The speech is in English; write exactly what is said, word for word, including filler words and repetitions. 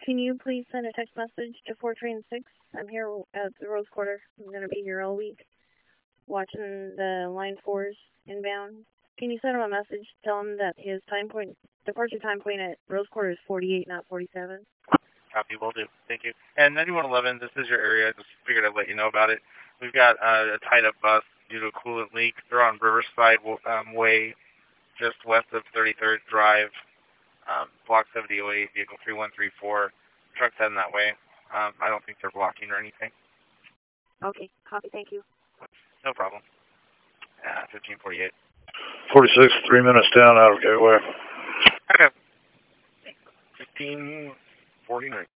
Can you please send a text message to four train six? I'm here at the Rose Quarter. I'm going to be here all week watching the line fours inbound. Can you send him a message? Tell him that his time point, departure time point at Rose Quarter is forty-eight, not forty-seven. Copy, will do. Thank you. And ninety-one eleven, this is your area. Just figured I'd let you know about it. We've got uh, a tied-up bus due to a coolant leak. They're on Riverside um, Way, just west of thirty-third Drive, um, Block seventy oh eight, vehicle three one three four. Truck's heading that way. Um, I don't think they're blocking or anything. Okay, copy. Thank you. No problem. Uh, fifteen forty-eight. forty-six, three minutes down out of Gateway. Okay. fifteen forty-nine.